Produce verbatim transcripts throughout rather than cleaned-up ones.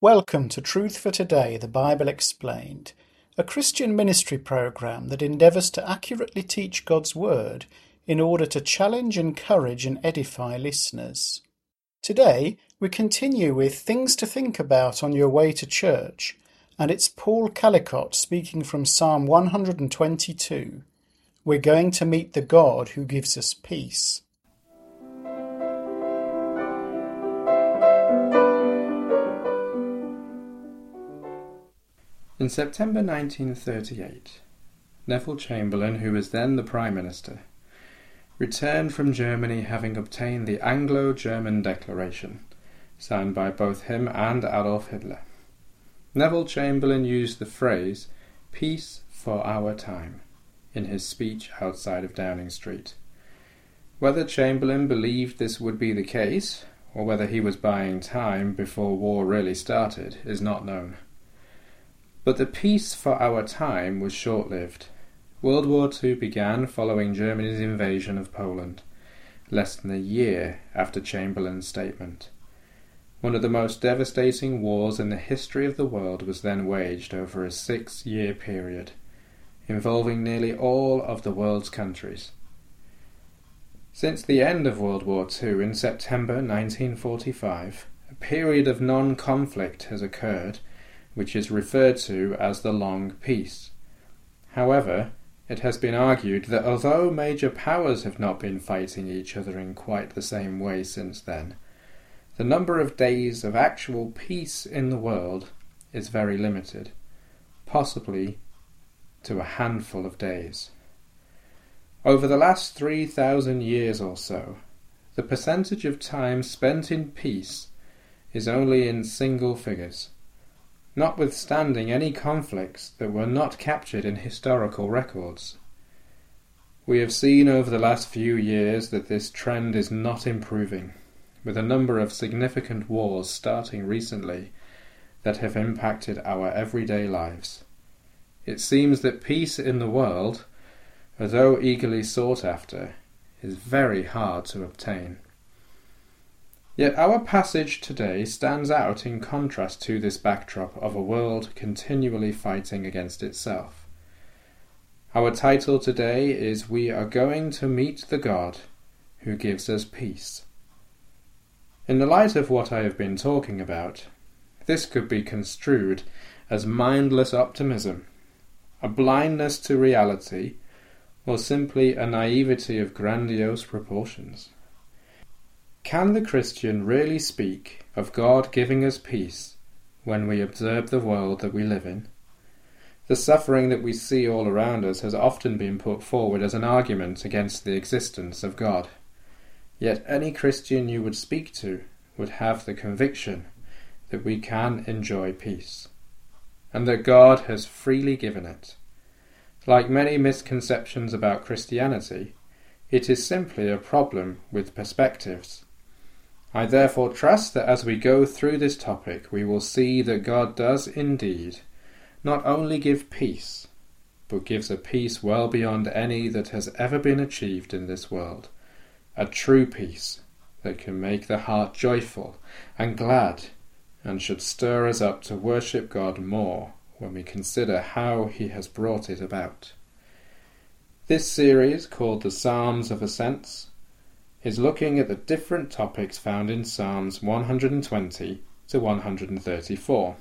Welcome to Truth for Today, the Bible Explained, a Christian ministry program that endeavours to accurately teach God's Word in order to challenge, encourage and edify listeners. Today, we continue with Things to Think About on Your Way to Church, and it's Paul Callicott speaking from Psalm one hundred twenty-two. We're going to meet the God who gives us peace. In September nineteen thirty-eight, Neville Chamberlain, who was then the Prime Minister, returned from Germany having obtained the Anglo-German Declaration, signed by both him and Adolf Hitler. Neville Chamberlain used the phrase, "peace for our time," in his speech outside of Downing Street. Whether Chamberlain believed this would be the case, or whether he was buying time before war really started, is not known. But the peace for our time was short-lived. World War Two began following Germany's invasion of Poland, less than a year after Chamberlain's statement. One of the most devastating wars in the history of the world was then waged over a six-year period, involving nearly all of the world's countries. Since the end of World War Two in September nineteen forty-five, a period of non-conflict has occurred, which is referred to as the Long Peace. However, it has been argued that although major powers have not been fighting each other in quite the same way since then, the number of days of actual peace in the world is very limited, possibly to a handful of days. Over the last three thousand years or so, the percentage of time spent in peace is only in single figures, notwithstanding any conflicts that were not captured in historical records. We have seen over the last few years that this trend is not improving, with a number of significant wars starting recently that have impacted our everyday lives. It seems that peace in the world, although eagerly sought after, is very hard to obtain. Yet our passage today stands out in contrast to this backdrop of a world continually fighting against itself. Our title today is We Are Going to Meet the God Who Gives Us Peace. In the light of what I have been talking about, this could be construed as mindless optimism, a blindness to reality, or simply a naivety of grandiose proportions. Can the Christian really speak of God giving us peace when we observe the world that we live in? The suffering that we see all around us has often been put forward as an argument against the existence of God. Yet any Christian you would speak to would have the conviction that we can enjoy peace, and that God has freely given it. Like many misconceptions about Christianity, it is simply a problem with perspectives. I therefore trust that as we go through this topic we will see that God does indeed not only give peace, but gives a peace well beyond any that has ever been achieved in this world, a true peace that can make the heart joyful and glad and should stir us up to worship God more when we consider how He has brought it about. This series, called the Psalms of Ascents, is looking at the different topics found in Psalms one hundred twenty to one hundred thirty-four.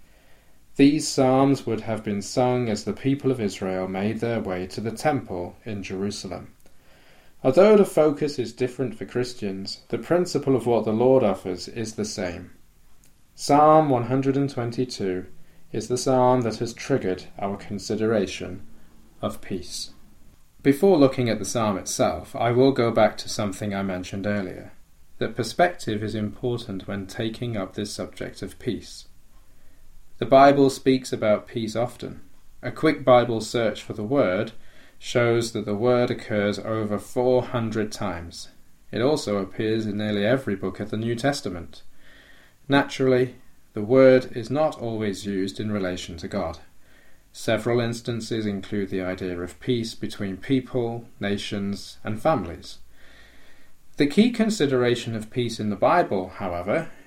These psalms would have been sung as the people of Israel made their way to the temple in Jerusalem. Although the focus is different for Christians, the principle of what the Lord offers is the same. Psalm one hundred twenty-two is the psalm that has triggered our consideration of peace. Before looking at the psalm itself, I will go back to something I mentioned earlier, that perspective is important when taking up this subject of peace. The Bible speaks about peace often. A quick Bible search for the word shows that the word occurs over four hundred times. It also appears in nearly every book of the New Testament. Naturally, the word is not always used in relation to God. Several instances include the idea of peace between people, nations, and families. The key consideration of peace in the Bible, however,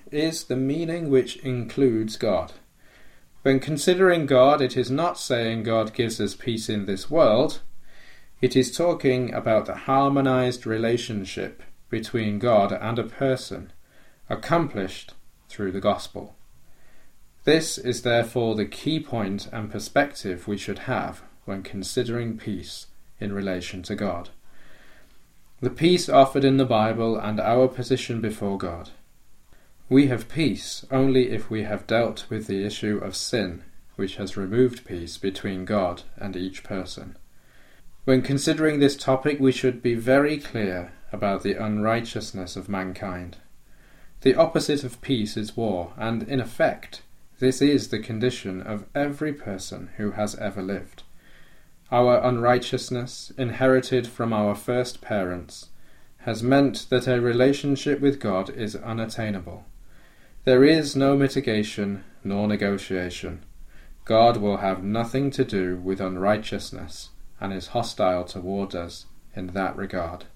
is the meaning which includes God. When considering God, it is not saying God gives us peace in this world. It is talking about the harmonized relationship between God and a person, accomplished through the gospel. This is therefore the key point and perspective we should have when considering peace in relation to God. The peace offered in the Bible and our position before God. We have peace only if we have dealt with the issue of sin, which has removed peace between God and each person. When considering this topic, we should be very clear about the unrighteousness of mankind. The opposite of peace is war, and in effect, this is the condition of every person who has ever lived. Our unrighteousness, inherited from our first parents, has meant that a relationship with God is unattainable. There is no mitigation nor negotiation. God will have nothing to do with unrighteousness and is hostile toward us in that regard.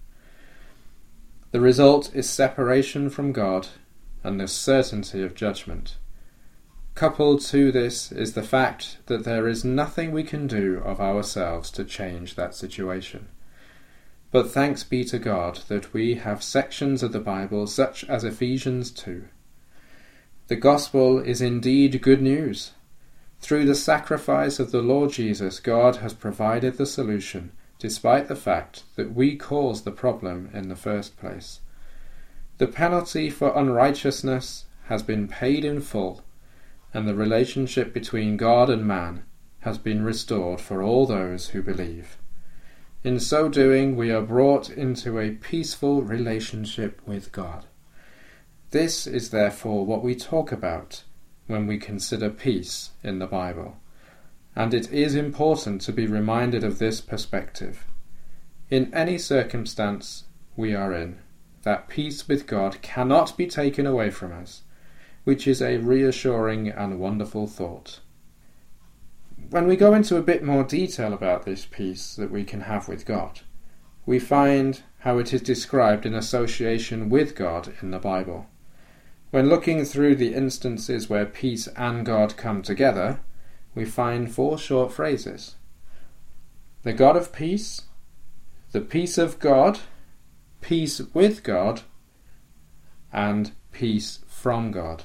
The result is separation from God and the certainty of judgment. Coupled to this is the fact that there is nothing we can do of ourselves to change that situation. But thanks be to God that we have sections of the Bible such as Ephesians two. The gospel is indeed good news. Through the sacrifice of the Lord Jesus, God has provided the solution, despite the fact that we caused the problem in the first place. The penalty for unrighteousness has been paid in full, and the relationship between God and man has been restored for all those who believe. In so doing, we are brought into a peaceful relationship with God. This is therefore what we talk about when we consider peace in the Bible, and it is important to be reminded of this perspective. In any circumstance we are in, that peace with God cannot be taken away from us, which is a reassuring and wonderful thought. When we go into a bit more detail about this peace that we can have with God, we find how it is described in association with God in the Bible. When looking through the instances where peace and God come together, we find four short phrases. The God of peace, the peace of God, peace with God, and peace from God.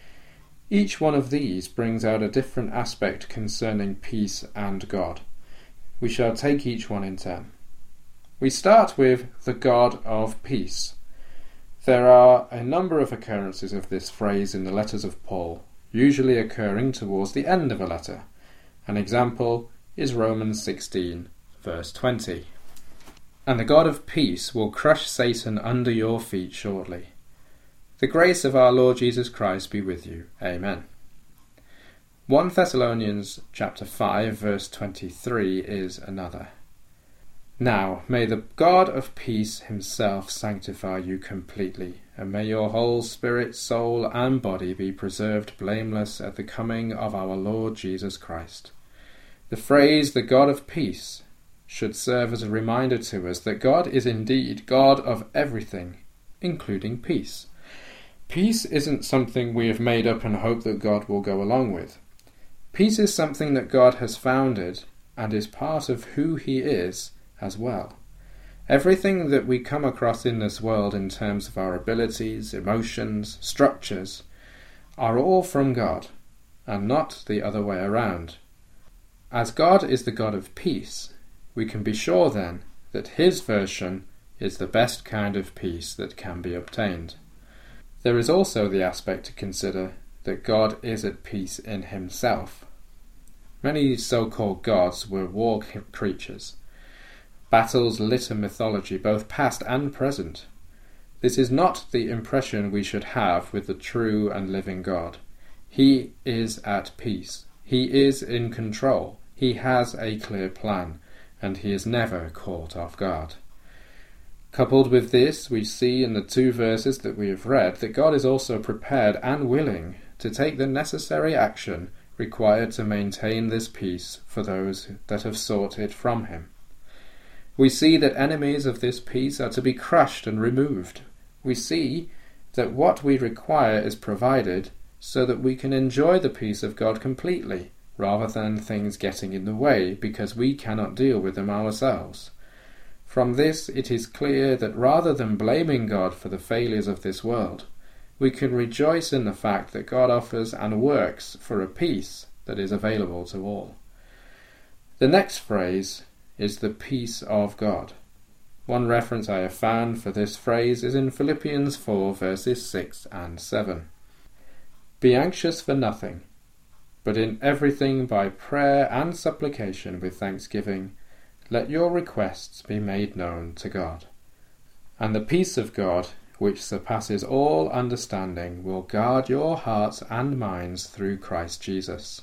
Each one of these brings out a different aspect concerning peace and God. We shall take each one in turn. We start with the God of peace. There are a number of occurrences of this phrase in the letters of Paul, usually occurring towards the end of a letter. An example is Romans sixteen, verse twenty. And the God of peace will crush Satan under your feet shortly. The grace of our Lord Jesus Christ be with you. Amen. First Thessalonians chapter five, verse twenty-three is another. Now may the God of peace himself sanctify you completely, and may your whole spirit, soul, and body be preserved blameless at the coming of our Lord Jesus Christ. The phrase, the God of peace, should serve as a reminder to us that God is indeed God of everything, including peace. Peace isn't something we have made up and hope that God will go along with. Peace is something that God has founded and is part of who he is as well. Everything that we come across in this world in terms of our abilities, emotions, structures, are all from God, and not the other way around. As God is the God of peace, we can be sure then that his version is the best kind of peace that can be obtained. There is also the aspect to consider that God is at peace in himself. Many so-called gods were war creatures. Battles litter mythology, both past and present. This is not the impression we should have with the true and living God. He is at peace. He is in control. He has a clear plan, and he is never caught off guard. Coupled with this, we see in the two verses that we have read that God is also prepared and willing to take the necessary action required to maintain this peace for those that have sought it from him. We see that enemies of this peace are to be crushed and removed. We see that what we require is provided so that we can enjoy the peace of God completely, rather than things getting in the way because we cannot deal with them ourselves. From this it is clear that rather than blaming God for the failures of this world, we can rejoice in the fact that God offers and works for a peace that is available to all. The next phrase is the peace of God. One reference I have found for this phrase is in Philippians four verses six and seven. Be anxious for nothing, but in everything by prayer and supplication with thanksgiving, let your requests be made known to God. And the peace of God, which surpasses all understanding, will guard your hearts and minds through Christ Jesus.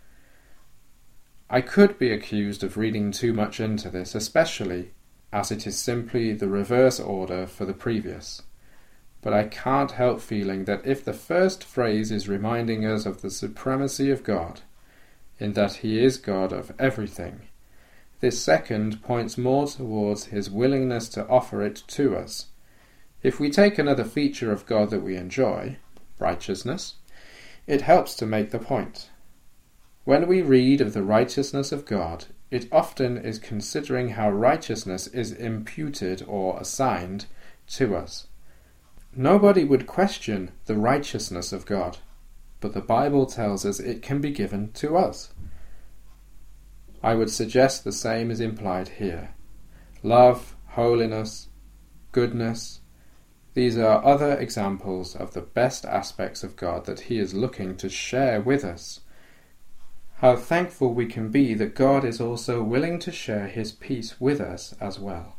I could be accused of reading too much into this, especially as it is simply the reverse order for the previous. But I can't help feeling that if the first phrase is reminding us of the supremacy of God, in that he is God of everything, this second points more towards his willingness to offer it to us. If we take another feature of God that we enjoy, righteousness, it helps to make the point. When we read of the righteousness of God, it often is considering how righteousness is imputed or assigned to us. Nobody would question the righteousness of God, but the Bible tells us it can be given to us. I would suggest the same is implied here. Love, holiness, goodness, these are other examples of the best aspects of God that he is looking to share with us. How thankful we can be that God is also willing to share his peace with us as well.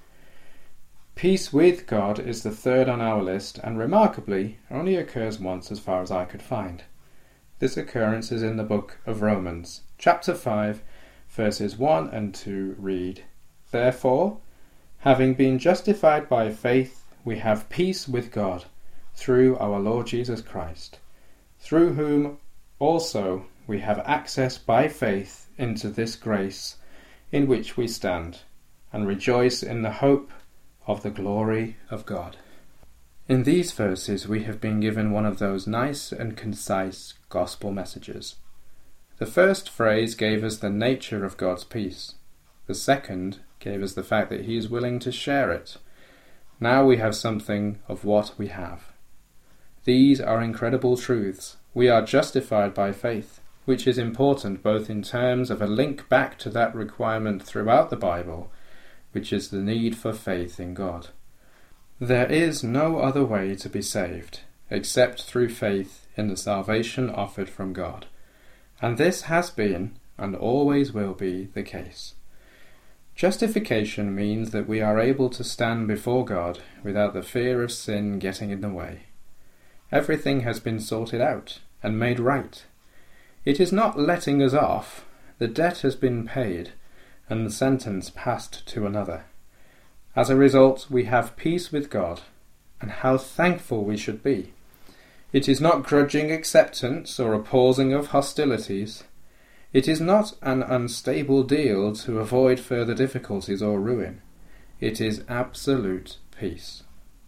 Peace with God is the third on our list, and remarkably only occurs once as far as I could find. This occurrence is in the book of Romans, chapter five, verses one and two read, Therefore, having been justified by faith, we have peace with God, through our Lord Jesus Christ, through whom also we have access by faith into this grace in which we stand, and rejoice in the hope of the glory of God. In these verses we have been given one of those nice and concise gospel messages. The first phrase gave us the nature of God's peace. The second gave us the fact that he is willing to share it. Now we have something of what we have. These are incredible truths. We are justified by faith, which is important both in terms of a link back to that requirement throughout the Bible, which is the need for faith in God. There is no other way to be saved, except through faith in the salvation offered from God. And this has been, and always will be, the case. Justification means that we are able to stand before God without the fear of sin getting in the way. Everything has been sorted out and made right. It is not letting us off. The debt has been paid, and the sentence passed to another. As a result, we have peace with God, and how thankful we should be. It is not grudging acceptance or a pausing of hostilities. It is not an unstable deal to avoid further difficulties or ruin. It is absolute peace.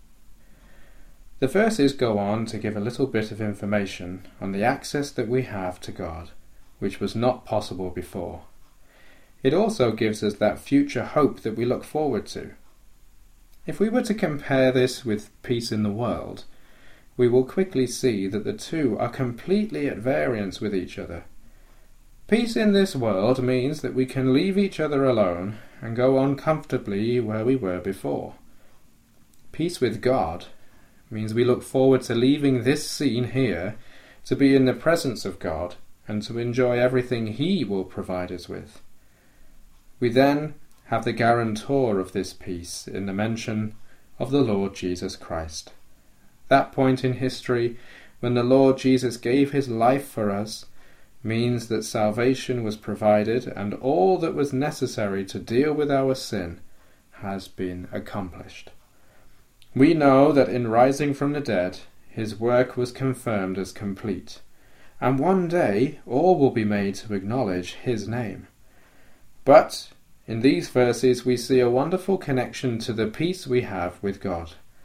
The verses go on to give a little bit of information on the access that we have to God, which was not possible before. It also gives us that future hope that we look forward to. If we were to compare this with peace in the world, we will quickly see that the two are completely at variance with each other. Peace in this world means that we can leave each other alone and go on comfortably where we were before. Peace with God means we look forward to leaving this scene here to be in the presence of God and to enjoy everything he will provide us with. We then have the guarantor of this peace in the mention of the Lord Jesus Christ. That point in history when the Lord Jesus gave his life for us means that salvation was provided and all that was necessary to deal with our sin has been accomplished. We know that in rising from the dead, his work was confirmed as complete, and one day all will be made to acknowledge his name. But in these verses we see a wonderful connection to the peace we have with God.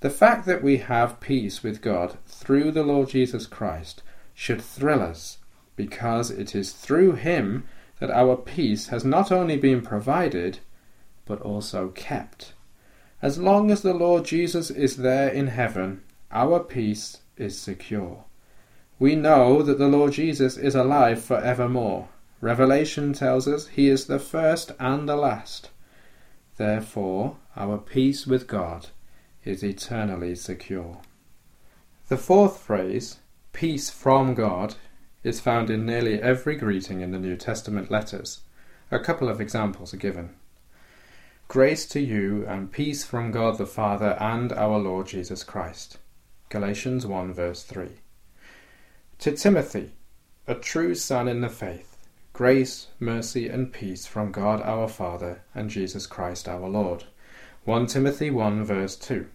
The fact that we have peace with God through the Lord Jesus Christ should thrill us, because it is through him that our peace has not only been provided, but also kept. As long as the Lord Jesus is there in heaven, our peace is secure. We know that the Lord Jesus is alive forevermore. Revelation tells us he is the first and the last. Therefore, our peace with God is eternally secure. The fourth phrase, peace from God, is found in nearly every greeting in the New Testament letters. A couple of examples are given. Grace to you and peace from God the Father and our Lord Jesus Christ. Galatians one verse three. To Timothy, a true son in the faith, grace, mercy and peace from God our Father and Jesus Christ our Lord. First Timothy one verse two.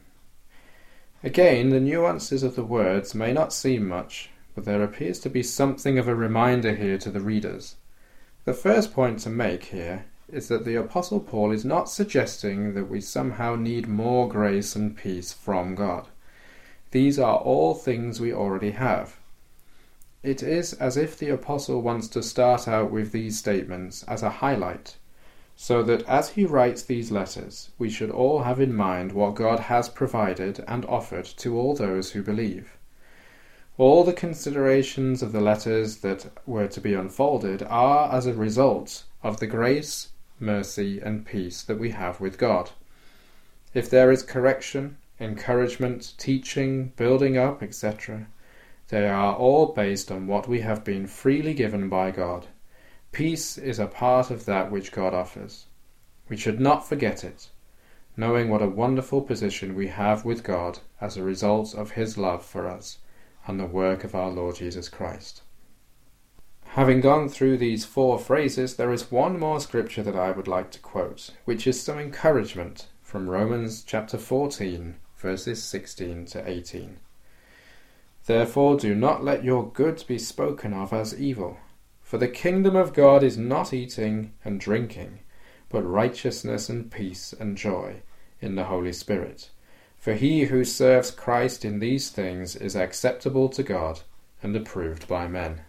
Again, the nuances of the words may not seem much, but there appears to be something of a reminder here to the readers. The first point to make here is that the Apostle Paul is not suggesting that we somehow need more grace and peace from God. These are all things we already have. It is as if the Apostle wants to start out with these statements as a highlight, so that as he writes these letters, we should all have in mind what God has provided and offered to all those who believe. All the considerations of the letters that were to be unfolded are as a result of the grace, mercy and peace that we have with God. If there is correction, encouragement, teaching, building up, et cetera, they are all based on what we have been freely given by God. Peace is a part of that which God offers. We should not forget it, knowing what a wonderful position we have with God as a result of his love for us and the work of our Lord Jesus Christ. Having gone through these four phrases, there is one more scripture that I would like to quote, which is some encouragement from Romans chapter fourteen, verses sixteen to eighteen. Therefore do not let your good be spoken of as evil, for the kingdom of God is not eating and drinking, but righteousness and peace and joy in the Holy Spirit. For he who serves Christ in these things is acceptable to God and approved by men.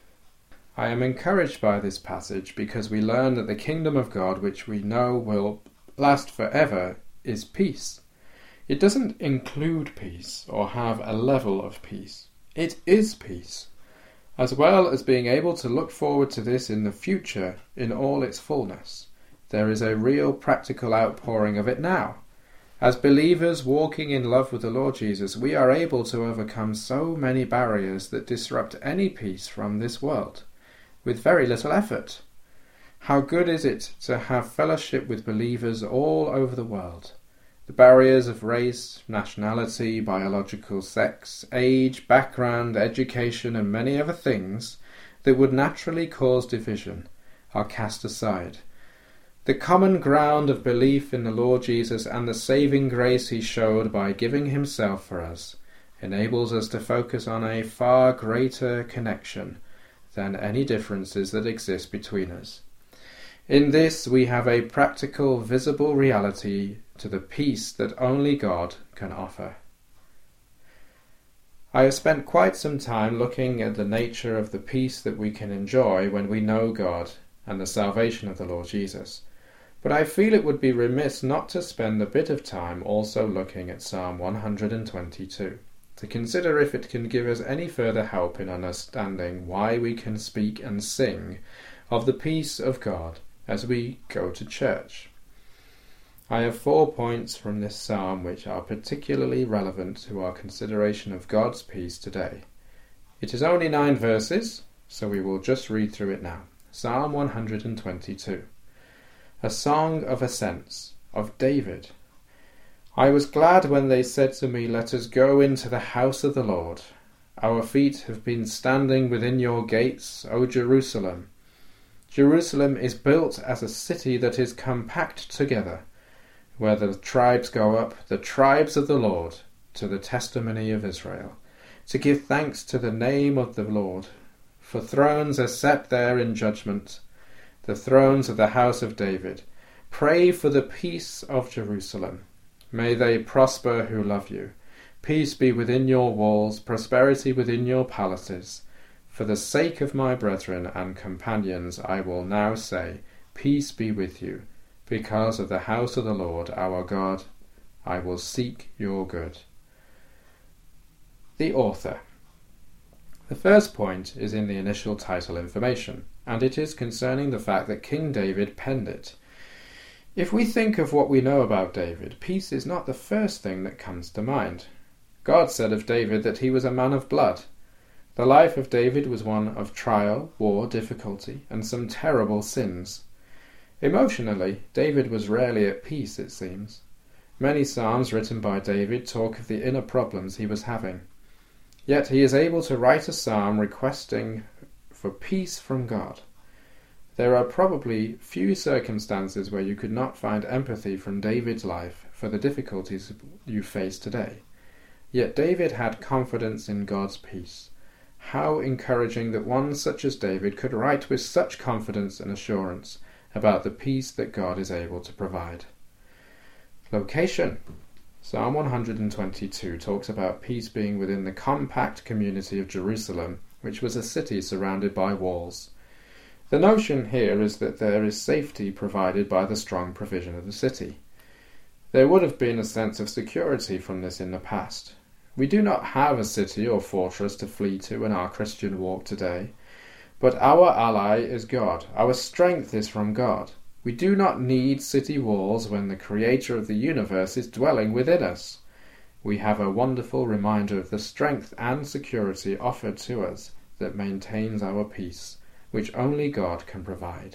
I am encouraged by this passage because we learn that the kingdom of God, which we know will last forever, is peace. It doesn't include peace or have a level of peace. It is peace, as well as being able to look forward to this in the future in all its fullness. There is a real practical outpouring of it now. As believers walking in love with the Lord Jesus, we are able to overcome so many barriers that disrupt any peace from this world, with very little effort. How good is it to have fellowship with believers all over the world? The barriers of race, nationality, biological sex, age, background, education, and many other things that would naturally cause division are cast aside. The common ground of belief in the Lord Jesus and the saving grace he showed by giving himself for us enables us to focus on a far greater connection than any differences that exist between us. In this we have a practical, visible reality to the peace that only God can offer. I have spent quite some time looking at the nature of the peace that we can enjoy when we know God and the salvation of the Lord Jesus. But I feel it would be remiss not to spend a bit of time also looking at Psalm one hundred twenty-two, to consider if it can give us any further help in understanding why we can speak and sing of the peace of God as we go to church. I have four points from this psalm which are particularly relevant to our consideration of God's peace today. It is only nine verses, so we will just read through it now. Psalm one hundred twenty-two. A song of ascents, of David. I was glad when they said to me, let us go into the house of the Lord. Our feet have been standing within your gates, O Jerusalem. Jerusalem is built as a city that is compact together, where the tribes go up, the tribes of the Lord, to the testimony of Israel, to give thanks to the name of the Lord. For thrones are set there in judgment, the thrones of the house of David. Pray for the peace of Jerusalem. May they prosper who love you. Peace be within your walls, prosperity within your palaces. For the sake of my brethren and companions, I will now say, peace be with you. Because of the house of the Lord our God, I will seek your good. The author. The first point is in the initial title information, and it is concerning the fact that King David penned it. If we think of what we know about David, peace is not the first thing that comes to mind. God said of David that he was a man of blood. The life of David was one of trial, war, difficulty, and some terrible sins. Emotionally, David was rarely at peace, it seems. Many psalms written by David talk of the inner problems he was having. Yet he is able to write a psalm requesting for peace from God. There are probably few circumstances where you could not find empathy from David's life for the difficulties you face today. Yet David had confidence in God's peace. How encouraging that one such as David could write with such confidence and assurance about the peace that God is able to provide. Location. Psalm one hundred twenty-two talks about peace being within the compact community of Jerusalem, which was a city surrounded by walls. The notion here is that there is safety provided by the strong provision of the city. There would have been a sense of security from this in the past. We do not have a city or fortress to flee to in our Christian walk today, but our ally is God. Our strength is from God. We do not need city walls when the Creator of the universe is dwelling within us. We have a wonderful reminder of the strength and security offered to us that maintains our peace, which only God can provide.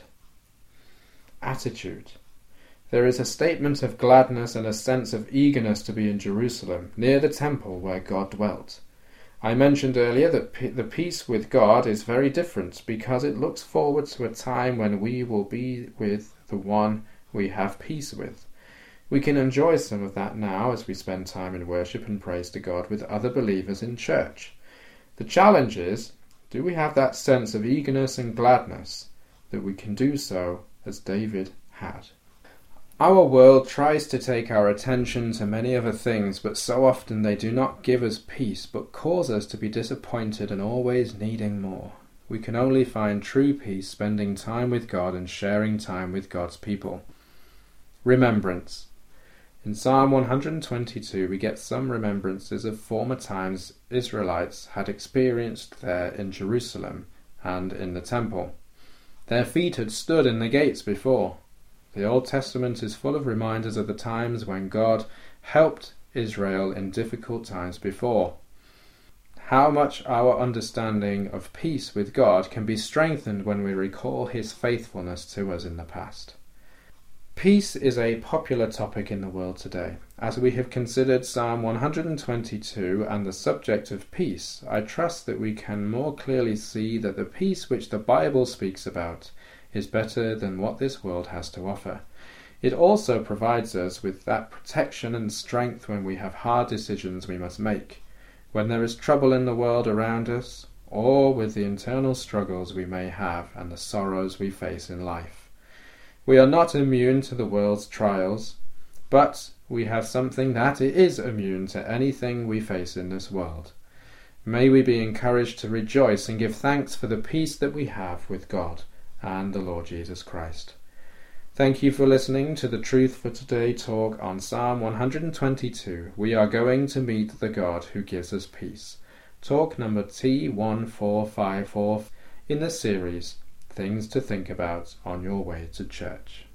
Attitude. There is a statement of gladness and a sense of eagerness to be in Jerusalem, near the temple where God dwelt. I mentioned earlier that p- the peace with God is very different because it looks forward to a time when we will be with the one we have peace with. We can enjoy some of that now as we spend time in worship and praise to God with other believers in church. The challenge is, do we have that sense of eagerness and gladness that we can do so as David had? Our world tries to take our attention to many other things, but so often they do not give us peace, but cause us to be disappointed and always needing more. We can only find true peace spending time with God and sharing time with God's people. Remembrance. In Psalm one hundred twenty-two we get some remembrances of former times Israelites had experienced there in Jerusalem and in the temple. Their feet had stood in the gates before. The Old Testament is full of reminders of the times when God helped Israel in difficult times before. How much our understanding of peace with God can be strengthened when we recall his faithfulness to us in the past. Peace is a popular topic in the world today. As we have considered Psalm one hundred twenty-two and the subject of peace, I trust that we can more clearly see that the peace which the Bible speaks about is better than what this world has to offer. It also provides us with that protection and strength when we have hard decisions we must make, when there is trouble in the world around us, or with the internal struggles we may have and the sorrows we face in life. We are not immune to the world's trials, but we have something that is immune to anything we face in this world. May we be encouraged to rejoice and give thanks for the peace that we have with God and the Lord Jesus Christ. Thank you for listening to the Truth for Today talk on Psalm one hundred twenty-two. We are going to meet the God who gives us peace. Talk number T one four five four in the series Things to Think About on Your Way to Church.